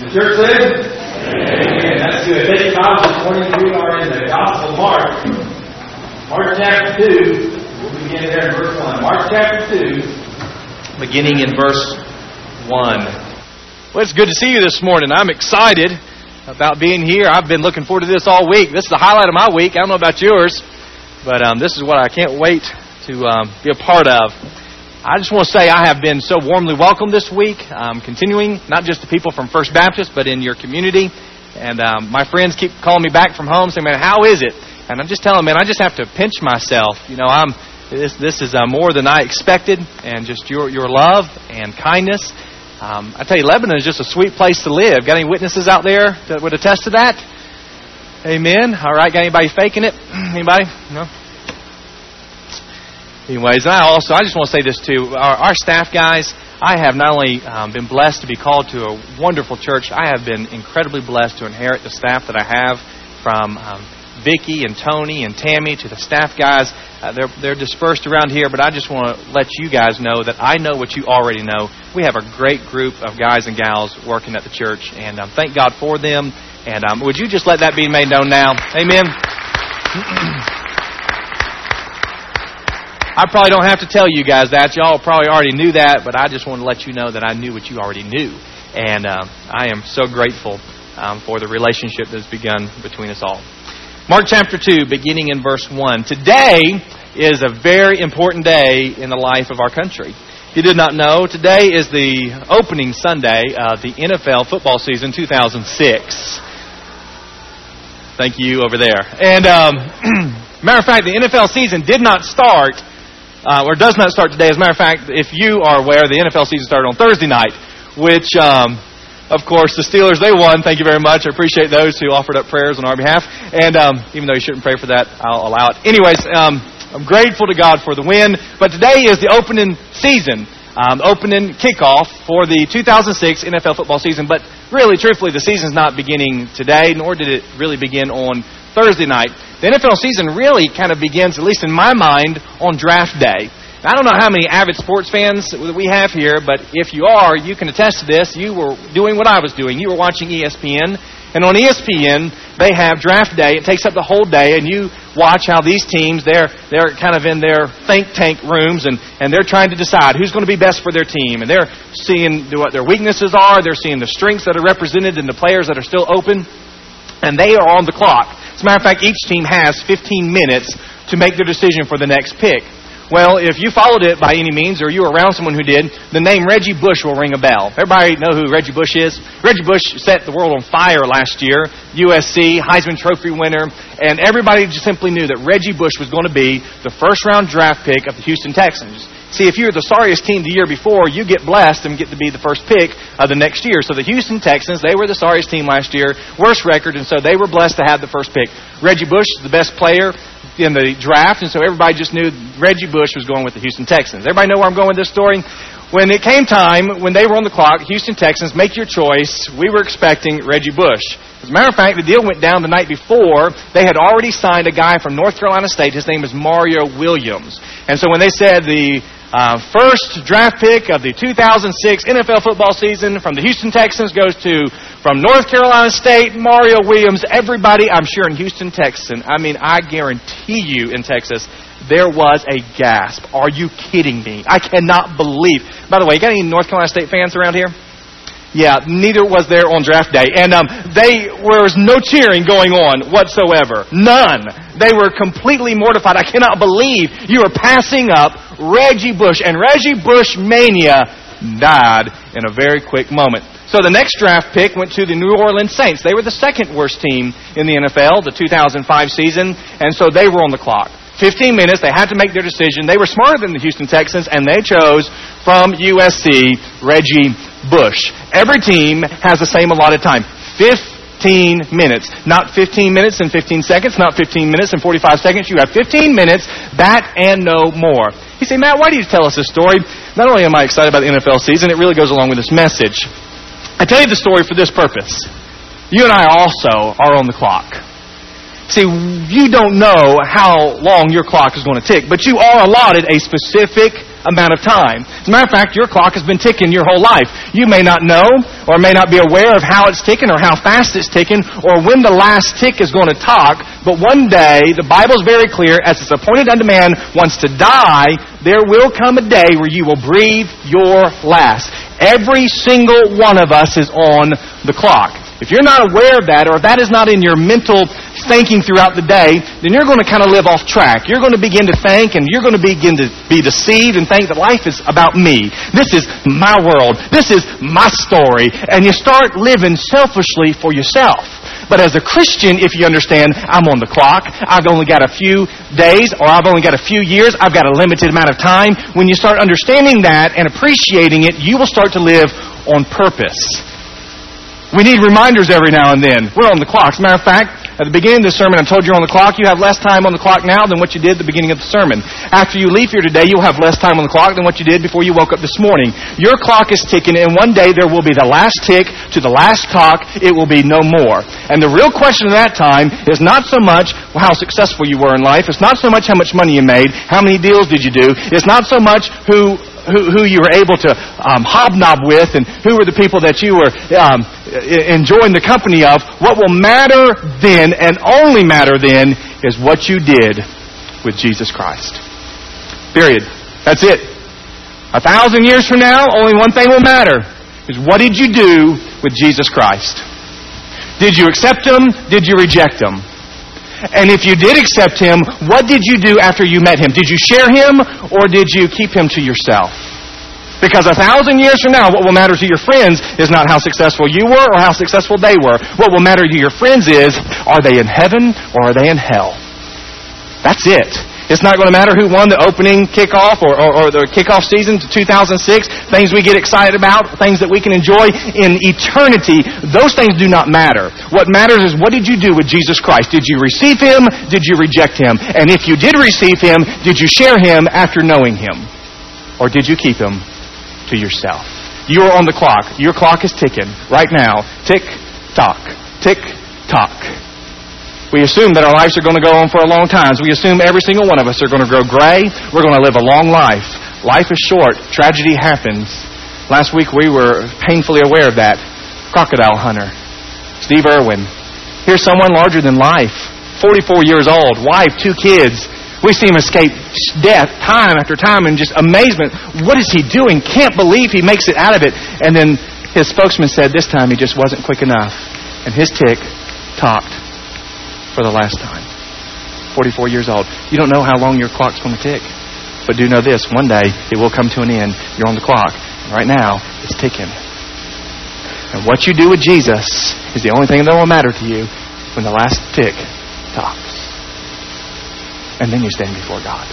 The church said? Amen. That's good. Take your Bibles this morning. We are in the Gospel of Mark. Mark chapter 2. We'll begin there in verse 1. Mark chapter 2. Beginning in verse 1. Well, it's good to see you this morning. I'm excited about being here. I've been looking forward to this all week. This is the highlight of my week. I don't know about yours, but this is what I can't wait to be a part of. I just want to say I have been so warmly welcomed this week, continuing, not just the people from First Baptist, but in your community. And my friends keep calling me back from home saying, man, how is it? And I'm just telling them, man, I just have to pinch myself. You know, this is more than I expected, and just your love and kindness. I tell you, Lebanon is just a sweet place to live. Got any witnesses out there that would attest to that? Amen. All right, got anybody faking it? Anybody? No? Anyways, I just want to say this too. Our staff guys, I have not only been blessed to be called to a wonderful church, I have been incredibly blessed to inherit the staff that I have, from Vicki and Tony and Tammy to the staff guys. They're dispersed around here, but I just want to let you guys know that I know what you already know. We have a great group of guys and gals working at the church, and thank God for them. And would you just let that be made known now? Amen. I probably don't have to tell you guys that. Y'all probably already knew that, but I just want to let you know that I knew what you already knew. And I am so grateful for the relationship that has begun between us all. Mark chapter 2, beginning in verse 1. Today is a very important day in the life of our country. If you did not know, today is the opening Sunday of the NFL football season 2006. Thank you over there. And matter of fact, the NFL season did not start or does not start today. As a matter of fact, if you are aware, the NFL season started on Thursday night, which, of course, the Steelers, they won. Thank you very much. I appreciate those who offered up prayers on our behalf. And even though you shouldn't pray for that, I'll allow it. Anyways, I'm grateful to God for the win. But today is the opening season, opening kickoff for the 2006 NFL football season. But really, truthfully, the season's not beginning today, nor did it really begin on Thursday night. The NFL season really kind of begins, at least in my mind, on draft day. Now, I don't know how many avid sports fans we have here, but if you are, you can attest to this. You were doing what I was doing. You were watching ESPN. And on ESPN, they have draft day. It takes up the whole day, and you watch how these teams, they're kind of in their think tank rooms, and they're trying to decide who's going to be best for their team. And they're seeing what their weaknesses are. They're seeing the strengths that are represented and the players that are still open. And they are on the clock. As a matter of fact, each team has 15 minutes to make their decision for the next pick. Well, if you followed it by any means, or you were around someone who did, the name Reggie Bush will ring a bell. Everybody know who Reggie Bush is? Reggie Bush set the world on fire last year. USC, Heisman Trophy winner. And everybody just simply knew that Reggie Bush was going to be the first-round draft pick of the Houston Texans. See, if you're the sorriest team the year before, you get blessed and get to be the first pick of the next year. So the Houston Texans, they were the sorriest team last year, worst record, and so they were blessed to have the first pick. Reggie Bush is the best player in the draft, and so everybody just knew Reggie Bush was going with the Houston Texans. Everybody know where I'm going with this story? When it came time, when they were on the clock, Houston Texans, make your choice, we were expecting Reggie Bush. As a matter of fact, the deal went down the night before. They had already signed a guy from North Carolina State. His name is Mario Williams. And so when they said the first draft pick of the 2006 NFL football season from the Houston Texans goes to, from North Carolina State, Mario Williams, everybody, I'm sure in Houston, Texas, I guarantee you in Texas, there was a gasp. Are you kidding me? I cannot believe. By the way, got any North Carolina State fans around here? Yeah, neither was there on draft day. And there was no cheering going on whatsoever. None. They were completely mortified. I cannot believe you are passing up Reggie Bush. And Reggie Bush mania died in a very quick moment. So the next draft pick went to the New Orleans Saints. They were the second worst team in the NFL, the 2005 season. And so they were on the clock. 15 minutes, they had to make their decision. They were smarter than the Houston Texans, and they chose from USC, Reggie Bush. Every team has the same allotted time, 15 minutes. Not 15 minutes and 15 seconds, not 15 minutes and 45 seconds. You have 15 minutes, that and no more. You say, Matt, why do you tell us this story? Not only am I excited about the NFL season, it really goes along with this message. I tell you the story for this purpose. You and I also are on the clock. See, you don't know how long your clock is going to tick, but you are allotted a specific amount of time. As a matter of fact, your clock has been ticking your whole life. You may not know or may not be aware of how it's ticking or how fast it's ticking or when the last tick is going to talk, but one day, the Bible is very clear, as it's appointed unto man wants to die, there will come a day where you will breathe your last. Every single one of us is on the clock. If you're not aware of that, or if that is not in your mental thinking throughout the day, then you're going to kind of live off track. You're going to begin to think, and you're going to begin to be deceived and think that life is about me. This is my world. This is my story. And you start living selfishly for yourself. But as a Christian, if you understand, I'm on the clock, I've only got a few days, or I've only got a few years, I've got a limited amount of time. When you start understanding that and appreciating it, you will start to live on purpose. We need reminders every now and then. We're on the clock. As a matter of fact, at the beginning of the sermon, I told you you're on the clock. You have less time on the clock now than what you did at the beginning of the sermon. After you leave here today, you'll have less time on the clock than what you did before you woke up this morning. Your clock is ticking, and one day there will be the last tick to the last talk. It will be no more. And the real question at that time is not so much how successful you were in life. It's not so much how much money you made. How many deals did you do? It's not so much who you were able to hobnob with and who were the people that you were enjoying the company of. What will matter then, and only matter then, is what you did with Jesus Christ. Period. That's it. 1,000 years from now, only one thing will matter, is what did you do with Jesus Christ? Did you accept Him? Did you reject Him? And if you did accept Him, what did you do after you met Him? Did you share Him, or did you keep Him to yourself? Because 1,000 years from now, what will matter to your friends is not how successful you were or how successful they were. What will matter to your friends is, are they in heaven or are they in hell? That's it. It's not going to matter who won the opening kickoff or the kickoff season to 2006, things we get excited about, things that we can enjoy in eternity. Those things do not matter. What matters is, what did you do with Jesus Christ? Did you receive Him? Did you reject Him? And if you did receive Him, did you share Him after knowing Him? Or did you keep Him to yourself? You are on the clock. Your clock is ticking right now. Tick, tock. Tick, tock. We assume that our lives are going to go on for a long time. We assume every single one of us are going to grow gray. We're going to live a long life. Life is short. Tragedy happens. Last week we were painfully aware of that. Crocodile hunter, Steve Irwin. Here's someone larger than life. 44 years old, wife, 2 kids. We see him escape death time after time in just amazement. What is he doing? Can't believe he makes it out of it. And then his spokesman said this time he just wasn't quick enough. And his tick tocked for the last time. 44 years old. You don't know how long your clock's going to tick. But do know this, one day it will come to an end. You're on the clock. And right now, it's ticking. And what you do with Jesus is the only thing that will matter to you when the last tick tocks. And then you stand before God.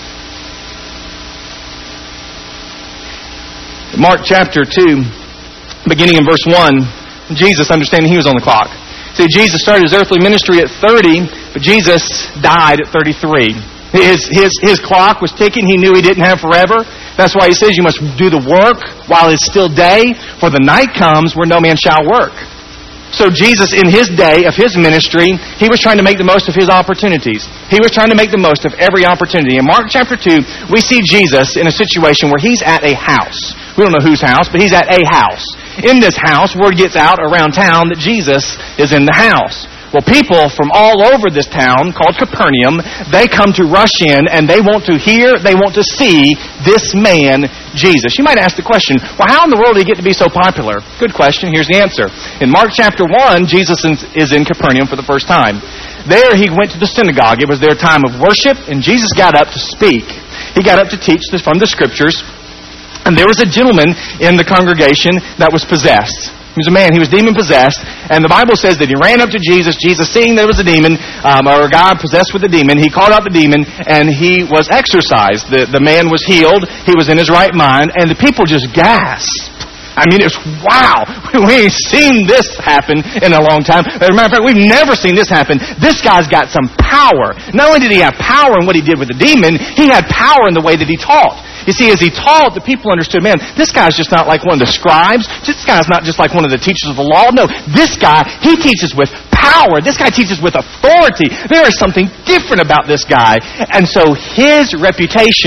Mark chapter 2, beginning in verse 1, Jesus, understanding he was on the clock. See, Jesus started his earthly ministry at 30, but Jesus died at 33. His clock was ticking. He knew he didn't have forever. That's why he says you must do the work while it's still day, for the night comes where no man shall work. So Jesus, in his day of his ministry, he was trying to make the most of his opportunities. He was trying to make the most of every opportunity. In Mark chapter 2, we see Jesus in a situation where he's at a house. We don't know whose house, but he's at a house. In this house, word gets out around town that Jesus is in the house. Well, people from all over this town, called Capernaum, they come to rush in and they want to hear, they want to see this man, Jesus. You might ask the question, well, how in the world did he get to be so popular? Good question. Here's the answer. In Mark chapter 1, Jesus is in Capernaum for the first time. There he went to the synagogue. It was their time of worship, and Jesus got up to speak. He got up to teach from the Scriptures, and there was a gentleman in the congregation that was possessed. He was a man, he was demon-possessed, and the Bible says that he ran up to Jesus. Jesus, seeing there was a demon, or a guy possessed with a demon, he called out the demon, and he was exorcised. The man was healed, he was in his right mind, and the people just gasped. I mean, it's wow! We ain't seen this happen in a long time. As a matter of fact, we've never seen this happen. This guy's got some power. Not only did he have power in what he did with the demon, he had power in the way that he taught. You see, as he taught, the people understood, man, this guy's just not like one of the scribes. This guy's not just like one of the teachers of the law. No, this guy, he teaches with power. This guy teaches with authority. There is something different about this guy. And so his reputation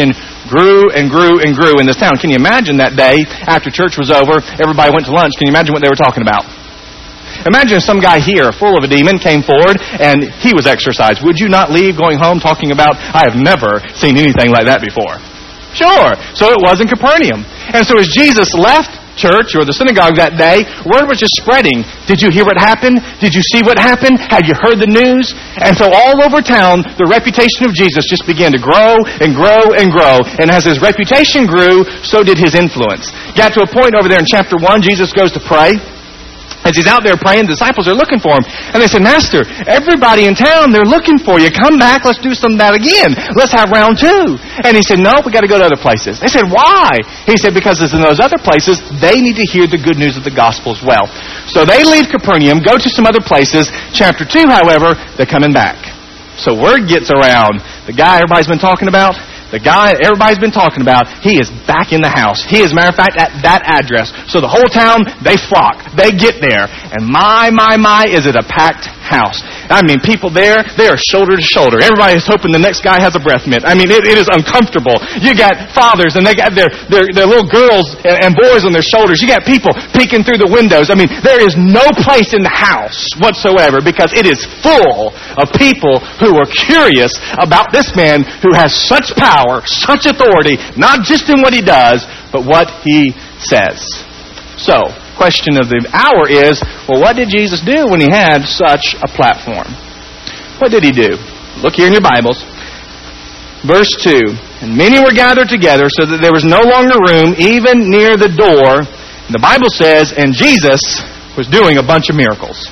grew and grew and grew in this town. Can you imagine that day after church was over, everybody went to lunch? Can you imagine what they were talking about? Imagine if some guy here, full of a demon, came forward and he was exorcised. Would you not leave going home talking about, I have never seen anything like that before? Sure. So it was in Capernaum. And so as Jesus left church or the synagogue that day, word was just spreading. Did you hear what happened? Did you see what happened? Have you heard the news? And so all over town, the reputation of Jesus just began to grow and grow and grow. And as his reputation grew, so did his influence. Got to a point over there in chapter 1, Jesus goes to pray. As he's out there praying, the disciples are looking for him. And they said, Master, everybody in town, they're looking for you. Come back, let's do some of that again. Let's have round 2. And he said, no, we got to go to other places. They said, why? He said, because in those other places, they need to hear the good news of the gospel as well. So they leave Capernaum, go to some other places. Chapter 2, however, they're coming back. So word gets around. The guy everybody's been talking about, the guy everybody's been talking about, he is back in the house. He is, matter of fact, at that address. So the whole town, they flock. They get there. And my, is it a packed house. I mean, people there, they are shoulder to shoulder. Everybody is hoping the next guy has a breath mint. I mean, it is uncomfortable. You got fathers, and they got their little girls and boys on their shoulders. You got people peeking through the windows. I mean, there is no place in the house whatsoever because it is full of people who are curious about this man who has such power, such authority, not just in what he does, but what he says. So, question of the hour is, well, what did Jesus do when he had such a platform? What did he do? Look here in your Bibles. Verse 2, and many were gathered together so that there was no longer room, even near the door. And the Bible says, and Jesus was doing a bunch of miracles.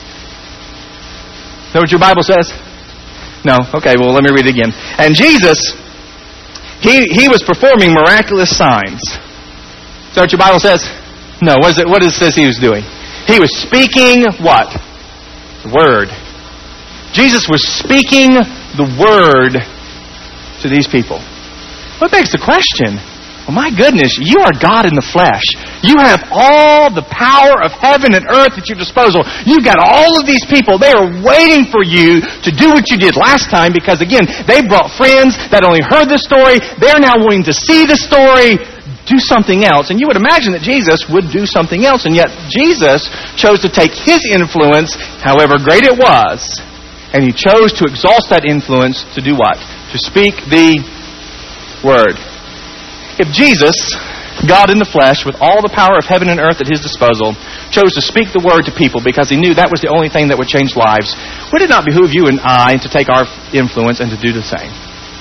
Is that what your Bible says? No? Okay, well, let me read it again. And Jesus, he was performing miraculous signs. Is that what your Bible says? No, what does it say he was doing? He was speaking what? The Word. Jesus was speaking the Word to these people. What begs the question? Well, my goodness, you are God in the flesh. You have all the power of heaven and earth at your disposal. You've got all of these people. They are waiting for you to do what you did last time because, again, they brought friends that only heard the story. They're now wanting to see the story. Do something else. And you would imagine that Jesus would do something else. And yet Jesus chose to take his influence, however great it was, and he chose to exhaust that influence to do what? To speak the Word. If Jesus, God in the flesh, with all the power of heaven and earth at his disposal, chose to speak the Word to people because he knew that was the only thing that would change lives, would it not behoove you and I to take our influence and to do the same?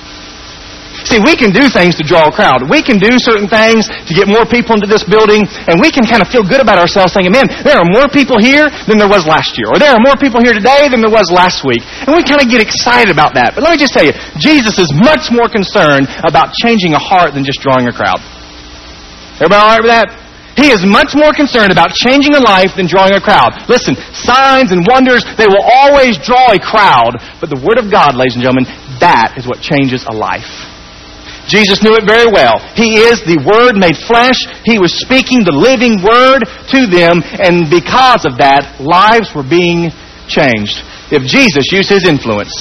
See, we can do things to draw a crowd. We can do certain things to get more people into this building, and we can kind of feel good about ourselves saying, man, there are more people here than there was last year, or there are more people here today than there was last week. And we kind of get excited about that. But let me just tell you, Jesus is much more concerned about changing a heart than just drawing a crowd. Everybody all right with that? He is much more concerned about changing a life than drawing a crowd. Listen, signs and wonders, they will always draw a crowd. But the Word of God, ladies and gentlemen, that is what changes a life. Jesus knew it very well. He is the Word made flesh. He was speaking the living Word to them, and because of that, lives were being changed. If Jesus used his influence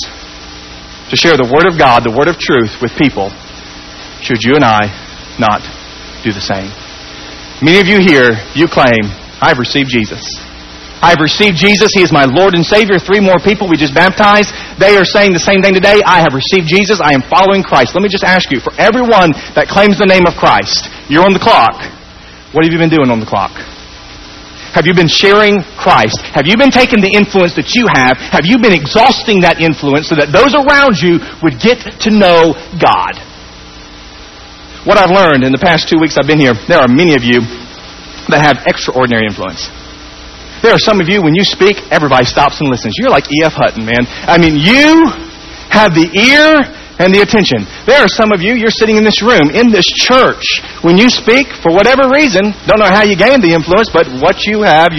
to share the Word of God, the Word of truth with people, should you and I not do the same? Many of you here, you claim, I've received Jesus. I've received Jesus. He is my Lord and Savior. 3 more people we just baptized. They are saying the same thing today. I have received Jesus. I am following Christ. Let me just ask you, for everyone that claims the name of Christ, you're on the clock. What have you been doing on the clock? Have you been sharing Christ? Have you been taking the influence that you have? Have you been exhausting that influence so that those around you would get to know God? What I've learned in the past 2 weeks I've been here, there are many of you that have extraordinary influence. There are some of you, when you speak, everybody stops and listens. You're like E.F. Hutton, man. I mean, you have the ear and the attention. There are some of you, you're sitting in this room, in this church. When you speak, for whatever reason, don't know how you gained the influence, but what you have,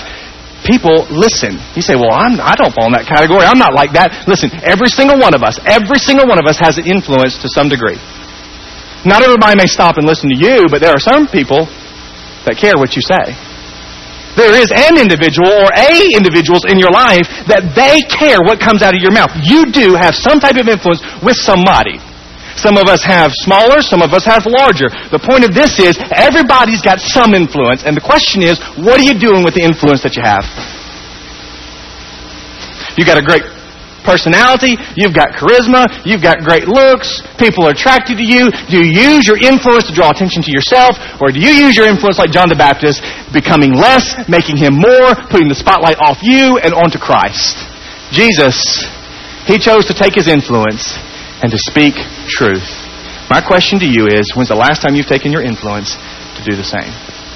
people listen. You say, well, I don't fall in that category. I'm not like that. Listen, every single one of us has an influence to some degree. Not everybody may stop and listen to you, but there are some people that care what you say. There is an individual or individuals in your life that they care what comes out of your mouth. You do have some type of influence with somebody. Some of us have smaller, some of us have larger. The point of this is, everybody's got some influence, and the question is, what are you doing with the influence that you have? You got a great personality, you've got charisma, you've got great looks, people are attracted to you. Do you use your influence to draw attention to yourself, or do you use your influence like John the Baptist, becoming less, making him more, putting the spotlight off you and onto Christ? Jesus, he chose to take his influence and to speak truth. My question to you is, when's the last time you've taken your influence to do the same?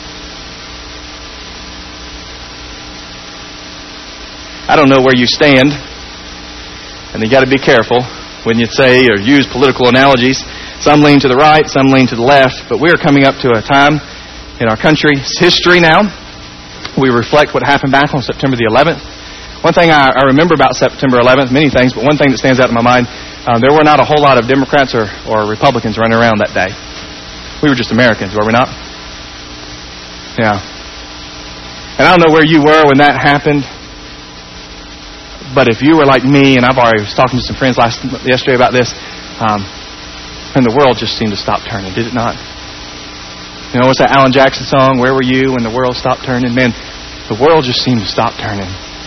I don't know where you stand. And you got to be careful when you say or use political analogies. Some lean to the right, some lean to the left. But we are coming up to a time in our country's history now. We reflect what happened back on September the 11th. One thing I remember about September 11th, many things, but one thing that stands out in my mind, there were not a whole lot of Democrats or Republicans running around that day. We were just Americans, were we not? Yeah. And I don't know where you were when that happened. But if you were like me, and I was talking to some friends yesterday about this, and the world just seemed to stop turning, did it not? You know, what's that Alan Jackson song, Where Were You When the World Stopped Turning? Man, the world just seemed to stop turning.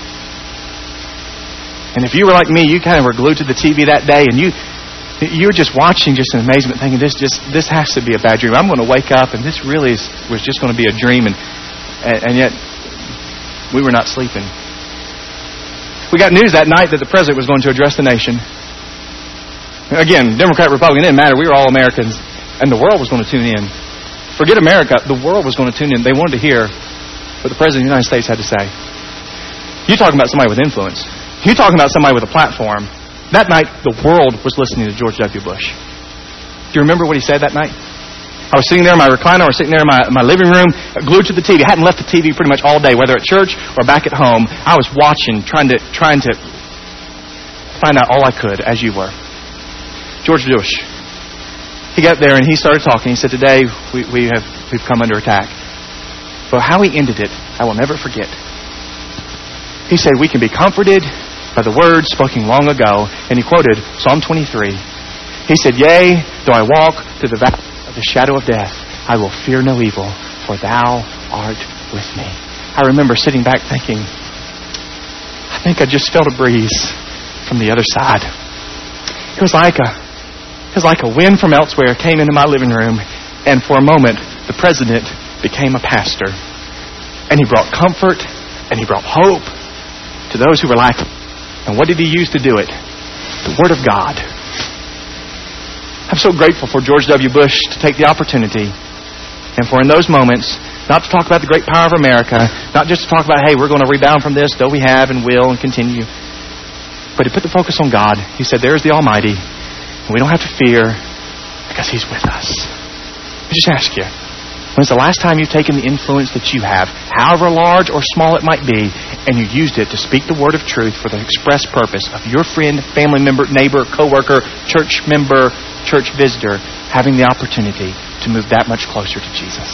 And if you were like me, you kind of were glued to the TV that day, and you were just watching just in amazement, thinking, this has to be a bad dream. I'm going to wake up, and this really was just going to be a dream, and yet we were not sleeping. We got news that night that the president was going to address the nation. Again, Democrat, Republican, it didn't matter. We were all Americans. And the world was going to tune in. Forget America. The world was going to tune in. They wanted to hear what the President of the United States had to say. You're talking about somebody with influence. You're talking about somebody with a platform. That night, the world was listening to George W. Bush. Do you remember what he said that night? I was sitting there in my recliner, I was sitting there in my living room, glued to the TV. I hadn't left the TV pretty much all day, whether at church or back at home. I was watching, trying to find out all I could, as you were. George Bush. He got there and he started talking. He said, today we've come under attack. But how he ended it, I will never forget. He said, we can be comforted by the words spoken long ago. And he quoted Psalm 23. He said, yea, though I walk through the valley the shadow of death, I will fear no evil, for thou art with me. I remember sitting back thinking, I think I just felt a breeze from the other side. It was like a wind from elsewhere came into my living room, and for a moment, the president became a pastor. And he brought comfort, and he brought hope to those who were lacking. And what did he use to do it? The Word of God. I'm so grateful for George W. Bush to take the opportunity and for in those moments not to talk about the great power of America, not just to talk about, hey, we're going to rebound from this, though we have and will and continue, but to put the focus on God. He said, there is the Almighty, and we don't have to fear because He's with us. I just ask you, when's the last time you've taken the influence that you have, however large or small it might be, and you used it to speak the word of truth for the express purpose of your friend, family member, neighbor, coworker, church member, church visitor having the opportunity to move that much closer to Jesus?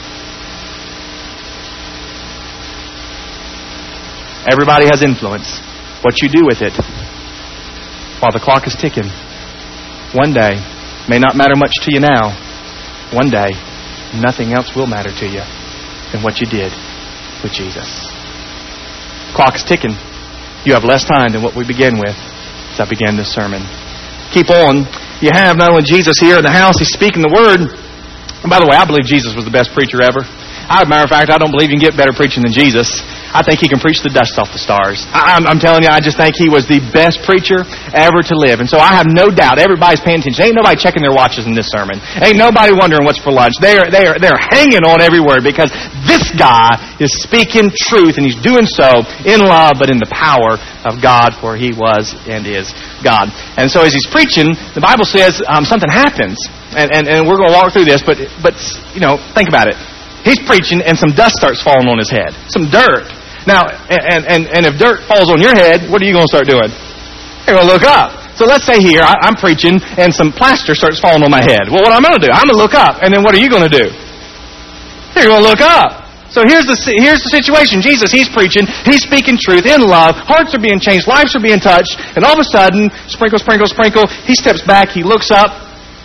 Everybody has influence. What you do with it while the clock is ticking, one day may not matter much to you now. One day, nothing else will matter to you than what you did with Jesus. The clock is ticking. You have less time than what we began with as I began this sermon. Keep on. You have not only Jesus here in the house, He's speaking the Word. And by the way, I believe Jesus was the best preacher ever. As a matter of fact, I don't believe you can get better preaching than Jesus. I think He can preach the dust off the stars. I'm telling you, I just think He was the best preacher ever to live. And so I have no doubt everybody's paying attention. Ain't nobody checking their watches in this sermon. Ain't nobody wondering what's for lunch. They're hanging on every word because this guy is speaking truth, and he's doing so in love, but in the power of God, for He was and is God. And so as he's preaching, the Bible says something happens. And we're going to walk through this, but you know, think about it. He's preaching, and some dust starts falling on his head. Some dirt. Now, and if dirt falls on your head, what are you going to start doing? You're going to look up. So let's say here, I'm preaching, and some plaster starts falling on my head. Well, what I'm going to do? I'm going to look up. And then what are you going to do? You're going to look up. So here's the situation. Jesus, He's preaching. He's speaking truth in love. Hearts are being changed. Lives are being touched. And all of a sudden, sprinkle, sprinkle, sprinkle, He steps back. He looks up.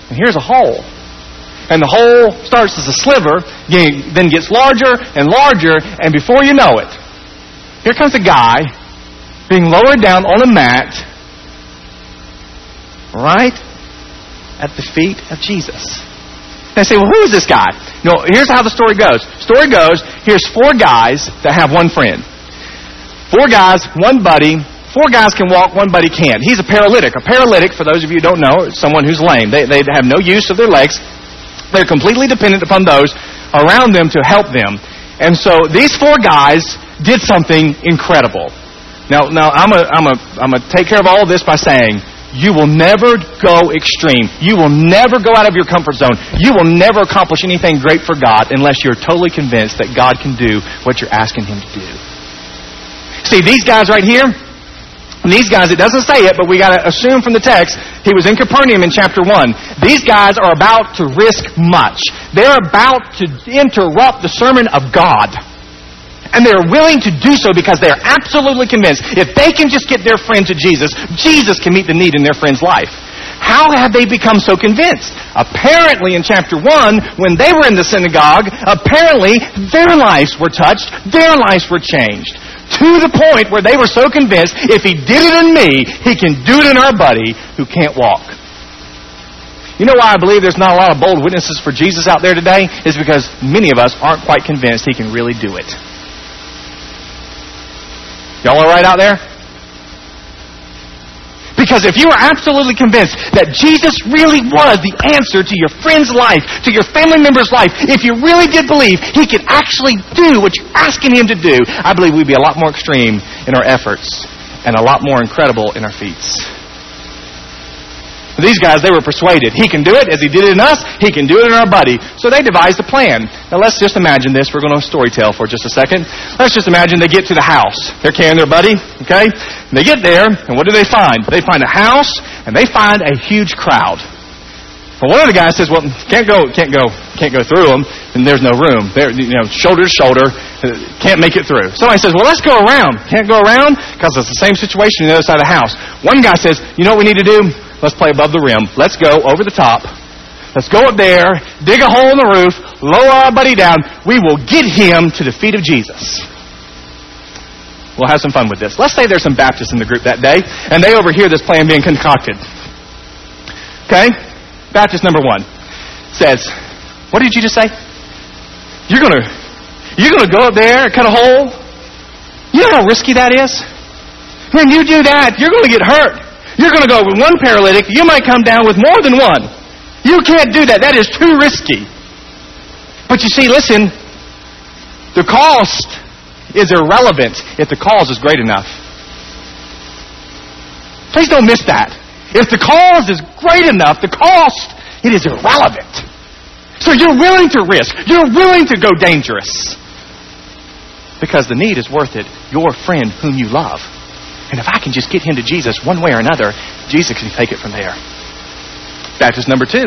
And here's a hole. And the hole starts as a sliver, then gets larger and larger, and before you know it, here comes a guy being lowered down on a mat right at the feet of Jesus. And I say, well, who is this guy? No, here's how the story goes. Story goes, here's 4 guys that have one friend. 4 guys, one buddy. 4 guys can walk, one buddy can't. He's a paralytic. A paralytic, for those of you who don't know, is someone who's lame. They have no use of their legs. They're completely dependent upon those around them to help them. And so these 4 guys did something incredible. Now I'm gonna take care of all of this by saying, you will never go extreme. You will never go out of your comfort zone. You will never accomplish anything great for God unless you're totally convinced that God can do what you're asking Him to do. See, these guys right here, and these guys, it doesn't say it, but we got to assume from the text, he was in Capernaum in chapter 1. These guys are about to risk much. They're about to interrupt the sermon of God. And they're willing to do so because they're absolutely convinced if they can just get their friend to Jesus, Jesus can meet the need in their friend's life. How have they become so convinced? Apparently in chapter 1, when they were in the synagogue, apparently their lives were touched, their lives were changed. To the point where they were so convinced, if He did it in me, He can do it in our buddy who can't walk. You know why I believe there's not a lot of bold witnesses for Jesus out there today? Is because many of us aren't quite convinced He can really do it. Y'all all right out there? Because if you are absolutely convinced that Jesus really was the answer to your friend's life, to your family member's life, if you really did believe He could actually do what you're asking Him to do, I believe we'd be a lot more extreme in our efforts and a lot more incredible in our feats. These guys, they were persuaded. He can do it as He did it in us. He can do it in our buddy. So they devised a plan. Now let's just imagine this. We're going to storytell for just a second. Let's just imagine they get to the house. They're carrying their buddy, okay? And they get there, and what do they find? They find a house, and they find a huge crowd. Well, one of the guys says, well, can't go through them, and there's no room. They're, shoulder to shoulder, can't make it through. Somebody says, well, let's go around. Can't go around because it's the same situation on the other side of the house. One guy says, you know what we need to do? Let's play above the rim. Let's go over the top. Let's go up there, dig a hole in the roof, lower our buddy down. We will get him to the feet of Jesus. We'll have some fun with this. Let's say there's some Baptists in the group that day, and they overhear this plan being concocted. Okay? Baptist number 1 says, what did you just say? You're gonna go up there and cut a hole? You know how risky that is? When you do that, you're going to get hurt. You're going to go with one paralytic. You might come down with more than one. You can't do that. That is too risky. But you see, listen, the cost is irrelevant if the cause is great enough. Please don't miss that. If the cause is great enough, the cost, it is irrelevant. So you're willing to risk. You're willing to go dangerous. Because the need is worth it. Your friend whom you love. And if I can just get him to Jesus one way or another, Jesus can take it from there. Baptist number 2.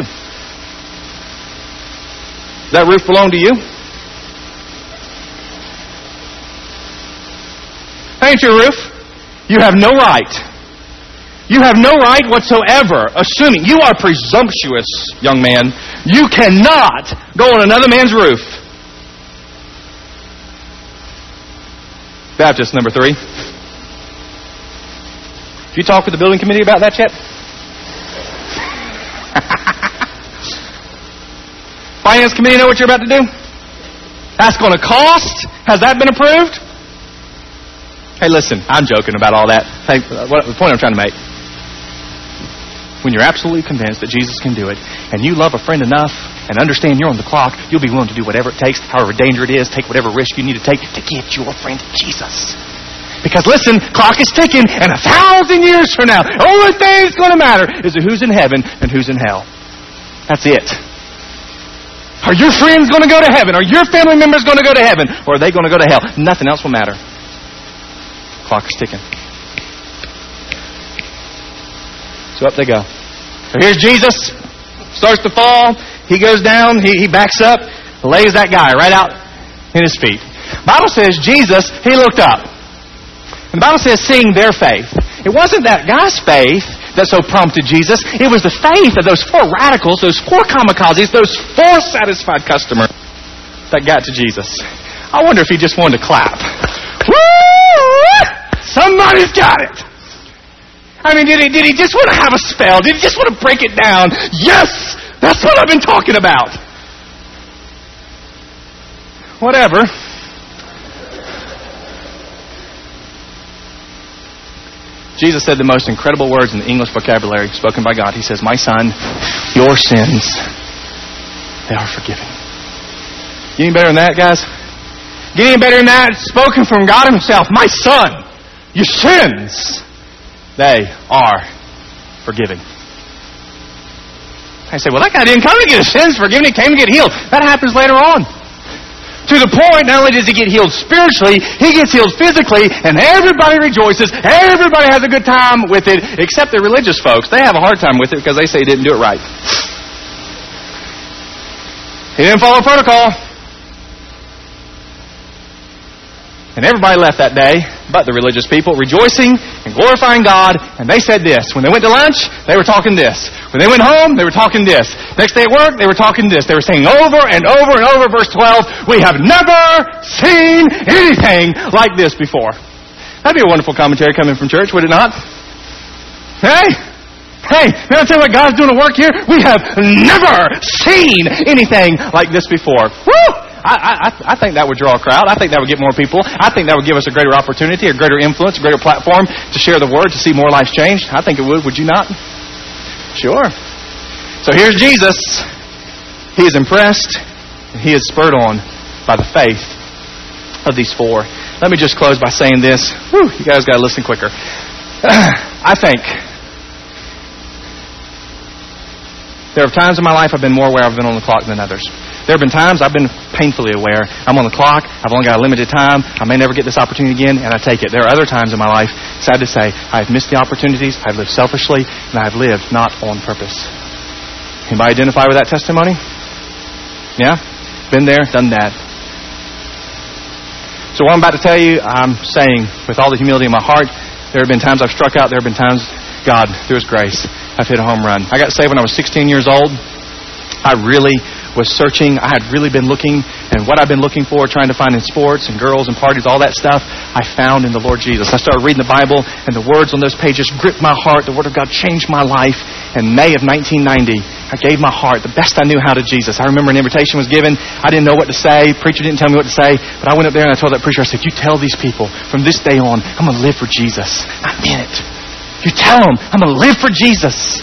Does that roof belong to you? That ain't your roof. You have no right. You have no right whatsoever, assuming you are presumptuous, young man. You cannot go on another man's roof. Baptist number 3. You talked with the building committee about that yet? Finance committee know what you're about to do? That's going to cost? Has that been approved? Hey, listen, I'm joking about all that. The point I'm trying to make. When you're absolutely convinced that Jesus can do it, and you love a friend enough and understand you're on the clock, you'll be willing to do whatever it takes, however dangerous it is, take whatever risk you need to take to get your friend to Jesus. Because listen, clock is ticking, and 1,000 years from now, the only thing that's going to matter is who's in heaven and who's in hell. That's it. Are your friends going to go to heaven? Are your family members going to go to heaven? Or are they going to go to hell? Nothing else will matter. Clock is ticking. So up they go. So here's Jesus. Starts to fall. He goes down. He backs up. Lays that guy right out in his feet. The Bible says Jesus, he looked up. And the Bible says, seeing their faith. It wasn't that guy's faith that so prompted Jesus. It was the faith of those 4 radicals, those 4 kamikazes, those 4 satisfied customers that got to Jesus. I wonder if he just wanted to clap. Woo! Somebody's got it. I mean, did he just want to have a spell? Did he just want to break it down? Yes! That's what I've been talking about. Whatever. Jesus said the most incredible words in the English vocabulary spoken by God. He says, "My son, your sins, they are forgiven." Get any better than that, guys? Get any better than that? Spoken from God himself. My son, your sins, they are forgiven. I say, well, that guy didn't come to get his sins forgiven. He came to get healed. That happens later on. To the point, not only does he get healed spiritually, he gets healed physically, and everybody rejoices. Everybody has a good time with it, except the religious folks. They have a hard time with it because they say he didn't do it right. He didn't follow protocol. And everybody left that day, but the religious people, rejoicing and glorifying God. And they said this. When they went to lunch, they were talking this. When they went home, they were talking this. Next day at work, they were talking this. They were saying over and over and over, verse 12, "We have never seen anything like this before." That'd be a wonderful commentary coming from church, would it not? Hey, man, I'll tell you what, God's doing a work here. We have never seen anything like this before. Woo! I think that would draw a crowd. I think that would get more people. I think that would give us a greater opportunity, a greater influence, a greater platform to share the word, to see more lives changed. I think it would you not? Sure. So here's Jesus. He is impressed, and he is spurred on by the faith of these 4. Let me just close by saying this. Whew, you guys got to listen quicker. I think there are times in my life I've been more aware I've been on the clock than others. There have been times I've been painfully aware. I'm on the clock. I've only got a limited time. I may never get this opportunity again, and I take it. There are other times in my life, sad to say, I've missed the opportunities. I've lived selfishly, and I've lived not on purpose. Anybody identify with that testimony? Yeah? Been there, done that. So what I'm about to tell you, I'm saying with all the humility in my heart, there have been times I've struck out. There have been times, God, through His grace, I've hit a home run. I got saved when I was 16 years old. I really was searching. I had really been looking, and what I've been looking for, trying to find in sports and girls and parties, all that stuff, I found in the Lord Jesus. I started reading the Bible, and the words on those pages gripped my heart. The Word of God changed my life. In May of 1990, I gave my heart, the best I knew how, to Jesus. I remember an invitation was given. I didn't know what to say. Preacher didn't tell me what to say, but I went up there and I told that preacher, I said, "You tell these people, from this day on, I'm going to live for Jesus." I meant it. You tell them, I'm going to live for Jesus.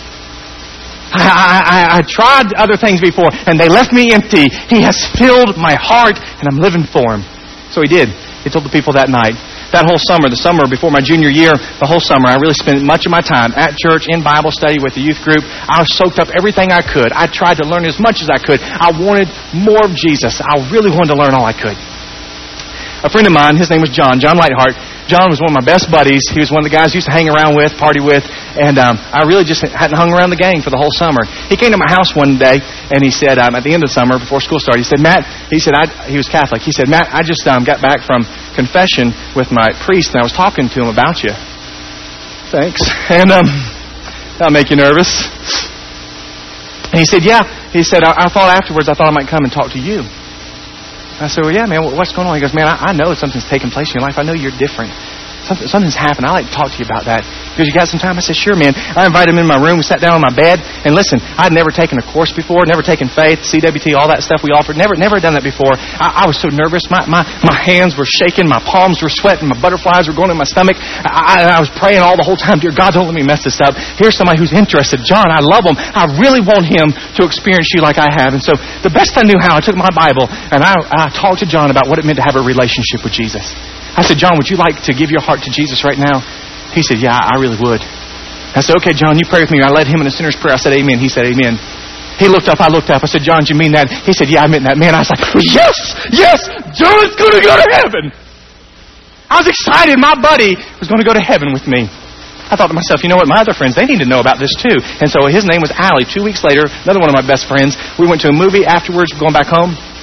I tried other things before, and they left me empty. He has filled my heart, and I'm living for Him. So He did. He told the people that night. That whole summer, the summer before my junior year, the whole summer, I really spent much of my time at church, in Bible study, with the youth group. I soaked up everything I could. I tried to learn as much as I could. I wanted more of Jesus. I really wanted to learn all I could. A friend of mine, his name was John Lightheart. John was one of my best buddies. He was one of the guys I used to hang around with, party with, and I really just hadn't hung around the gang for the whole summer. He came to my house one day, and he said, at the end of the summer, before school started, he said, "Matt," he said, he was Catholic. He said, "Matt, I just got back from confession with my priest, and I was talking to him about you." Thanks. And that'll make you nervous. And he said, "Yeah." He said, I thought afterwards, I might come and talk to you." I said, "Well, yeah, man, what's going on?" He goes, "Man, I know something's taking place in your life. I know you're different. Something's happened. I like to talk to you about that." Because you got some time? I said, "Sure, man." I invited him in my room. We sat down on my bed. And listen, I'd never taken a course before, never taken faith, CWT, all that stuff we offered. Never done that before. I was so nervous. My hands were shaking. My palms were sweating. My butterflies were going in my stomach. I was praying all the whole time, "Dear God, don't let me mess this up. Here's somebody who's interested. John, I love him. I really want him to experience you like I have." And so the best I knew how, I took my Bible and I talked to John about what it meant to have a relationship with Jesus. I said, "John, would you like to give your heart to Jesus right now?" He said, "Yeah, I really would." I said, "Okay, John, you pray with me." I led him in a sinner's prayer. I said, "Amen." He said, "Amen." He looked up. I looked up. I said, "John, do you mean that?" He said, "Yeah, I meant that." Man, I was like, yes, John's going to go to heaven. I was excited. My buddy was going to go to heaven with me. I thought to myself, you know what? My other friends, they need to know about this too. And so his name was Allie. 2 weeks later, another one of my best friends, we went to a movie afterwards, going back home.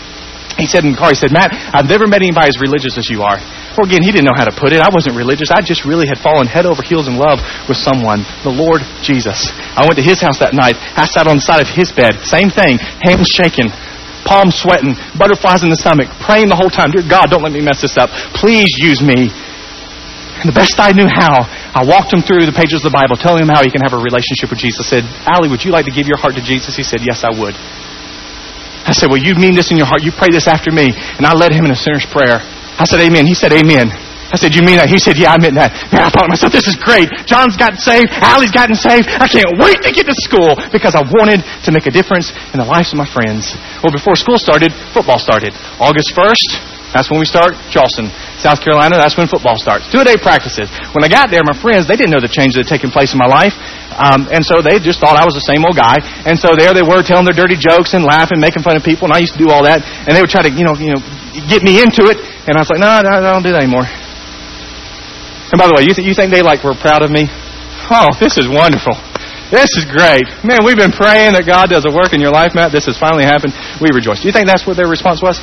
he said in the car, he said, Matt, I've never met anybody as religious as you are. Well, again, he didn't know how to put it. I wasn't religious. I just really had fallen head over heels in love with someone, the Lord Jesus. I went to his house that night. I sat on the side of his bed. Same thing, hands shaking, palms sweating, butterflies in the stomach, praying the whole time, dear God, don't let me mess this up. Please use me. And the best I knew how, I walked him through the pages of the Bible, telling him how he can have a relationship with Jesus. I said, Allie, would you like to give your heart to Jesus? He said, yes, I would. I said, well, you mean this in your heart. You pray this after me. And I led him in a sinner's prayer. I said, amen. He said, amen. I said, you mean that? He said, yeah, I meant that. Man, I thought to myself, this is great. John's gotten saved. Allie's gotten saved. I can't wait to get to school because I wanted to make a difference in the lives of my friends. Well, before school started, football started. August 1st, that's when we start. Charleston, South Carolina, that's when football starts. 2-a-day practices. When I got there, my friends, they didn't know the change that had taken place in my life. And so they just thought I was the same old guy. And so there they were telling their dirty jokes and laughing, making fun of people. And I used to do all that. And they would try to, get me into it. And I was like, no, I don't do that anymore. And by the way, you think they were proud of me? Oh, this is wonderful. This is great. Man, we've been praying that God does a work in your life, Matt. This has finally happened. We rejoice. Do you think that's what their response was?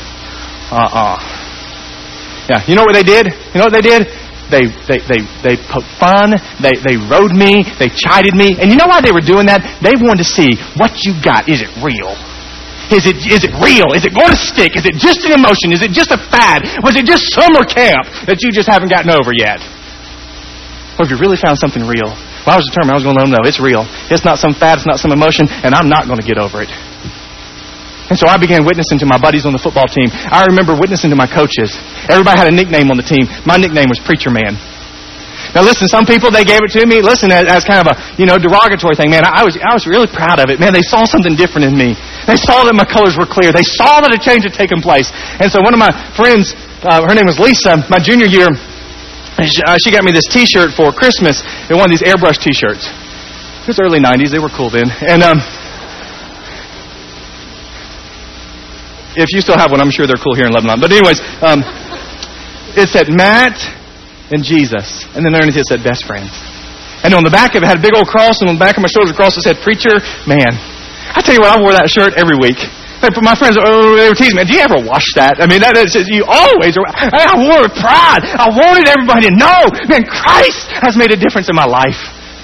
Yeah, you know what they did? They poked fun. They rode me. They chided me. And you know why they were doing that? They wanted to see what you got. Is it real? Is it real? Is it going to stick? Is it just an emotion? Is it just a fad? Was it just summer camp that you just haven't gotten over yet? Or have you really found something real? Well, I was determined. I was going to let them know it's real. It's not some fad. It's not some emotion. And I'm not going to get over it. And so I began witnessing to my buddies on the football team. I remember witnessing to my coaches. Everybody had a nickname on the team. My nickname was Preacher Man. Now listen, some people, they gave it to me, as kind of a, derogatory thing. Man, I was really proud of it. Man, they saw something different in me. They saw that my colors were clear. They saw that a change had taken place. And so one of my friends, her name was Lisa, my junior year, she got me this T-shirt for Christmas. One of these airbrush T-shirts. It was early 90s. They were cool then. And, if you still have one, I'm sure they're cool here in Lebanon. But anyways, it said Matt and Jesus. And then underneath it said best friends. And on the back of it had a big old cross. And on the back of my shoulders across it said Preacher Man. I tell you what, I wore that shirt every week. My friends, they were teasing me, do you ever wash that? I mean, you always, I wore it with pride. I wanted everybody to know, man, Christ has made a difference in my life.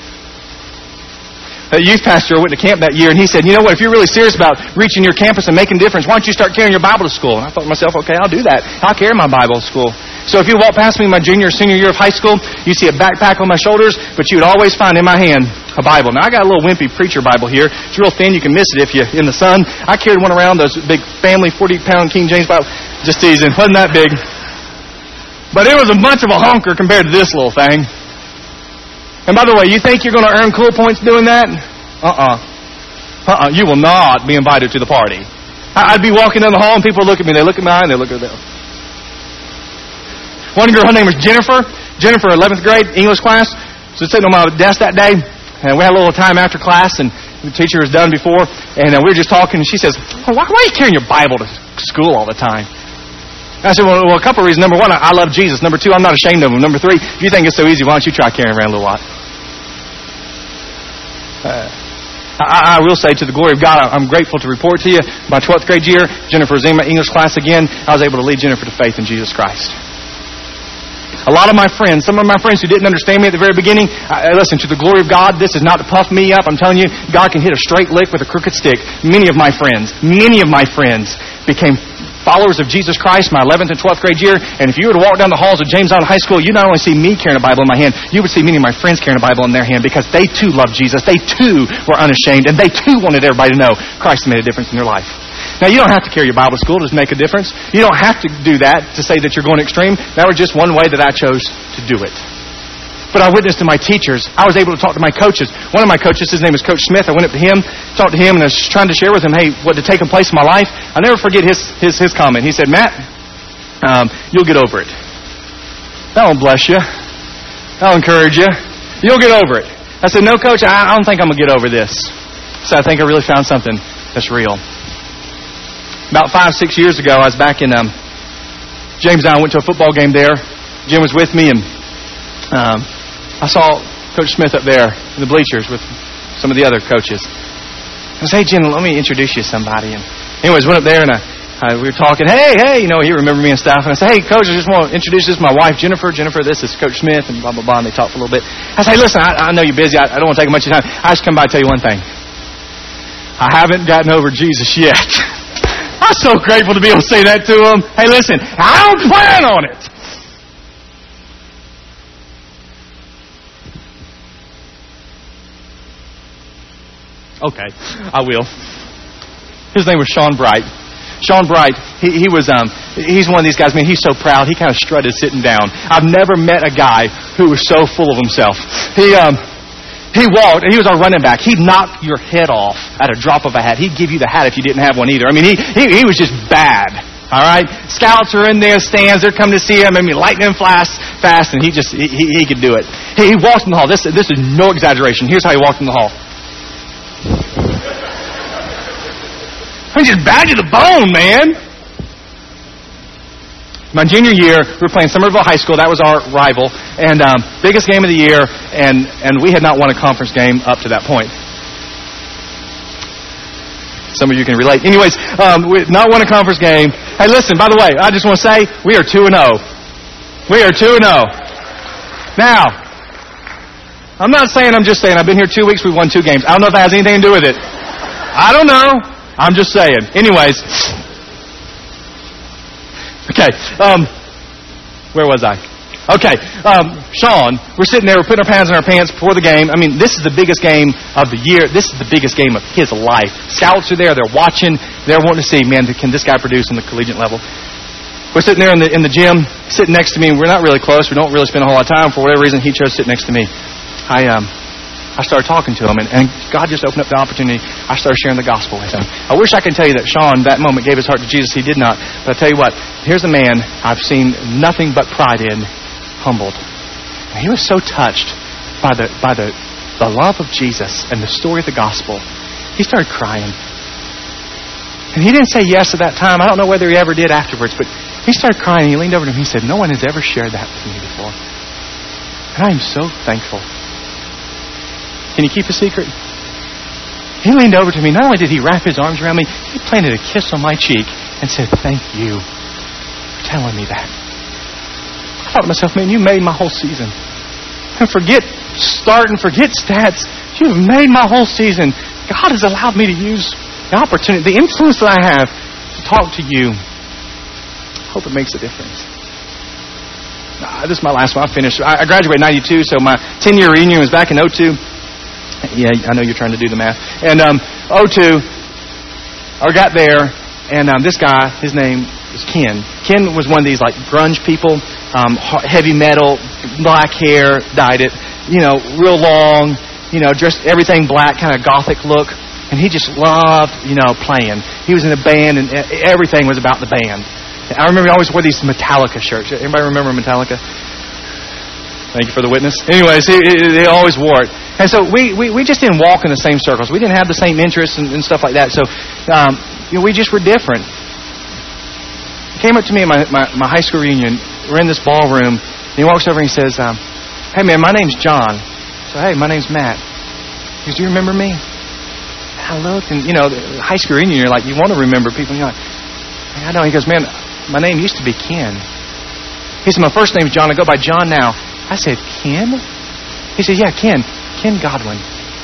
A youth pastor went to camp that year, and he said, you know what, if you're really serious about reaching your campus and making a difference, why don't you start carrying your Bible to school? And I thought to myself, okay, I'll do that. I'll carry my Bible to school. So if you walk past me my junior or senior year of high school, you see a backpack on my shoulders, but you would always find in my hand a Bible. Now, I got a little wimpy preacher Bible here. It's real thin. You can miss it if you're in the sun. I carried one around, those big family 40-pound King James Bible. Just teasing. Wasn't that big. But it was a bunch of a honker compared to this little thing. And by the way, you think you're going to earn cool points doing that? You will not be invited to the party. I'd be walking down the hall and people would look at me. They look at mine, they look at them. One girl, her name was Jennifer. Jennifer, 11th grade, English class. So sitting on my desk that day, and we had a little time after class, and the teacher was done before, and we were just talking, and she says, why are you carrying your Bible to school all the time? And I said, well, a couple of reasons. Number one, I love Jesus. Number two, I'm not ashamed of him. Number three, if you think it's so easy, why don't you try carrying around a little while? I will say, to the glory of God, I'm grateful to report to you, my 12th grade year, Jennifer was in my English class again. I was able to lead Jennifer to faith in Jesus Christ. A lot of my friends, some of my friends who didn't understand me at the very beginning, listen, to the glory of God, this is not to puff me up. I'm telling you, God can hit a straight lick with a crooked stick. Many of my friends became followers of Jesus Christ my 11th and 12th grade year. And if you were to walk down the halls of James Island High School, you'd not only see me carrying a Bible in my hand, you would see many of my friends carrying a Bible in their hand, because they too loved Jesus. They too were unashamed, and they too wanted everybody to know Christ made a difference in their life. Now, you don't have to carry your Bible to school to make a difference. You don't have to do that to say that you're going extreme. That was just one way that I chose to do it. But I witnessed to my teachers. I was able to talk to my coaches. One of my coaches, his name is Coach Smith. I went up to him, talked to him, and I was trying to share with him, hey, what had taken place in my life. I'll never forget his comment. He said, Matt, you'll get over it. That'll bless you. That'll encourage you. You'll get over it. I said, no, Coach, I don't think I'm going to get over this. So I think I really found something that's real. About 5-6 years ago, I was back in James and I went to a football game there. Jim was with me, and I saw Coach Smith up there in the bleachers with some of the other coaches. I said, hey, Jim, let me introduce you to somebody. And anyways, went up there, and We were talking, hey, he remembered me and stuff. And I said, hey, Coach, I just want to introduce this to my wife, Jennifer. Jennifer, this is Coach Smith, and blah, blah, blah. And they talked for a little bit. I said, hey, listen, I know you're busy. I don't want to take much of your time. I just come by to tell you one thing. I haven't gotten over Jesus yet. I'm so grateful to be able to say that to him. Hey, listen, I don't plan on it. Okay, I will. His name was Sean Bright. Sean Bright, he's one of these guys, man, he's so proud. He kind of strutted sitting down. I've never met a guy who was so full of himself. He walked, and he was our running back. He'd knock your head off at a drop of a hat. He'd give you the hat if you didn't have one either. I mean, he was just bad. All right? Scouts are in there, stands, they're coming to see him. I mean, lightning fast, and he could do it. He walked in the hall. This is no exaggeration. Here's how he walked in the hall. I mean, just bad to the bone, man. My junior year, we were playing Somerville High School. That was our rival. And biggest game of the year, and we had not won a conference game up to that point. Some of you can relate. Anyways, we had not won a conference game. Hey, listen, by the way, I just want to say, we are 2-0. We are 2-0. Now, I'm not saying, I'm just saying, I've been here 2 weeks, we've won 2 games. I don't know if that has anything to do with it. I don't know. I'm just saying. Anyways. Okay. Where was I? Okay. Sean, we're sitting there, we're putting our pads in our pants before the game. I mean, this is the biggest game of the year. This is the biggest game of his life. Scouts are there, they're watching, they're wanting to see, man, can this guy produce on the collegiate level? We're sitting there in the gym, sitting next to me. We're not really close. We don't really spend a whole lot of time. For whatever reason, he chose to sit next to me. I started talking to him, and God just opened up the opportunity. I started sharing the gospel with him. I wish I could tell you that Sean, that moment, gave his heart to Jesus. He did not. But I tell you what, here's a man I've seen nothing but pride in, humbled. And he was so touched by the love of Jesus and the story of the gospel. He started crying. And he didn't say yes at that time. I don't know whether he ever did afterwards, but he started crying. He leaned over to him. He said, no one has ever shared that with me before. And I am so thankful. Can you keep a secret? He leaned over to me. Not only did he wrap his arms around me, he planted a kiss on my cheek and said, thank you for telling me that. I thought to myself, man, you made my whole season. And forget stats. You've made my whole season. God has allowed me to use the opportunity, the influence that I have to talk to you. I hope it makes a difference. This is my last one. I finished. I graduated in 92, so my 10-year reunion was back in 02. Yeah, I know you're trying to do the math. And 02, I got there, and this guy, his name was Ken. Ken was one of these like grunge people, heavy metal, black hair, dyed it, real long, dressed everything black, kind of gothic look. And he just loved, playing. He was in a band, and everything was about the band. I remember he always wore these Metallica shirts. Anybody remember Metallica? Thank you for the witness. Anyways, he always wore it. And so we just didn't walk in the same circles. We didn't have the same interests and stuff like that. So we just were different. He came up to me at my high school reunion. We're in this ballroom. And he walks over and he says, hey, man, my name's John. So, hey, my name's Matt. He goes, do you remember me? I looked, and, high school reunion, you're like, you want to remember people. And you're like, I know. He goes, man, my name used to be Ken. He said, my first name's John. I go by John now. I said, Ken? He said, yeah, Ken Godwin.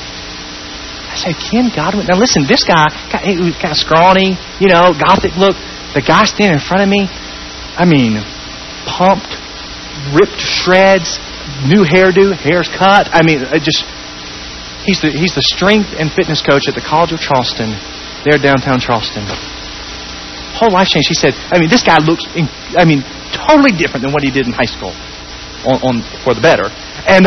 I said, Ken Godwin? Now listen, this guy, he was kind of scrawny, gothic look. The guy standing in front of me, I mean, pumped, ripped shreds, new hairdo, hair's cut. I mean, he's the strength and fitness coach at the College of Charleston, there downtown Charleston. Whole life changed. He said, this guy looks, totally different than what he did in high school. On for the better. And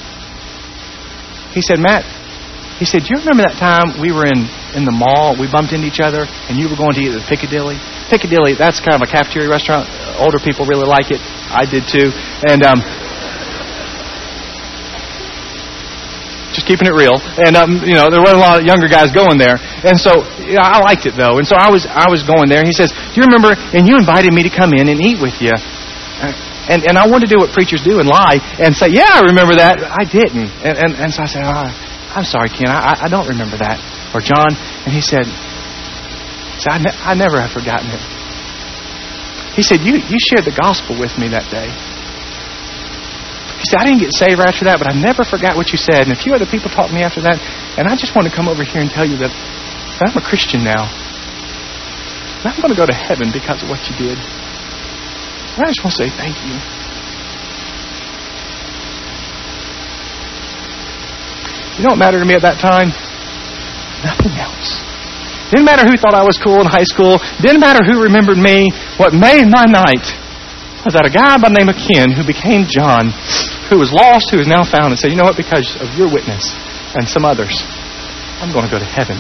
he said, Matt, do you remember that time we were in the mall, we bumped into each other, and you were going to eat at Piccadilly? Piccadilly, that's kind of a cafeteria restaurant. Older people really like it. I did too. And just keeping it real. And there wasn't a lot of younger guys going there. And so I liked it though. And so I was going there. And he says, do you remember? And you invited me to come in and eat with you. And I wanted to do what preachers do and lie and say, yeah, I remember that. I didn't. And so I said, I'm sorry, Ken, I don't remember that. Or John. And he said I never have forgotten it. He said, you shared the gospel with me that day. He said, I didn't get saved after that, but I never forgot what you said. And a few other people talked to me after that. And I just want to come over here and tell you that I'm a Christian now. And I'm going to go to heaven because of what you did. And I just want to say thank you. You know what mattered to me at that time? Nothing else. Didn't matter who thought I was cool in high school. Didn't matter who remembered me. What made my night was that a guy by the name of Ken, who became John, who was lost, who is now found, and said, you know what, because of your witness and some others, I'm going to go to heaven.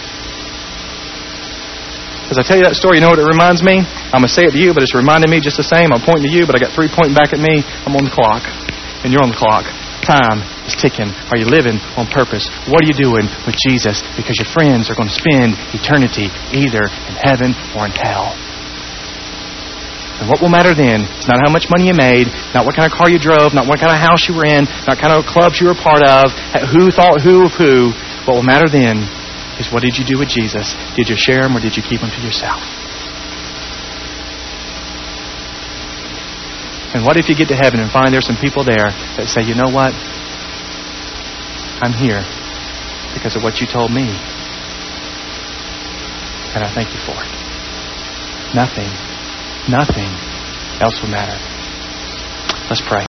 As I tell you that story, you know what it reminds me? I'm going to say it to you, but it's reminding me just the same. I'm pointing to you, but I got 3 pointing back at me. I'm on the clock, and you're on the clock. Time is ticking. Are you living on purpose? What are you doing with Jesus? Because your friends are going to spend eternity either in heaven or in hell. And what will matter then is not how much money you made, not what kind of car you drove, not what kind of house you were in, not kind of clubs you were a part of, who thought who of who. What will matter then is what did you do with Jesus? Did you share him or did you keep him to yourself? And what if you get to heaven and find there's some people there that say, you know what? I'm here because of what you told me. And I thank you for it. Nothing else will matter. Let's pray.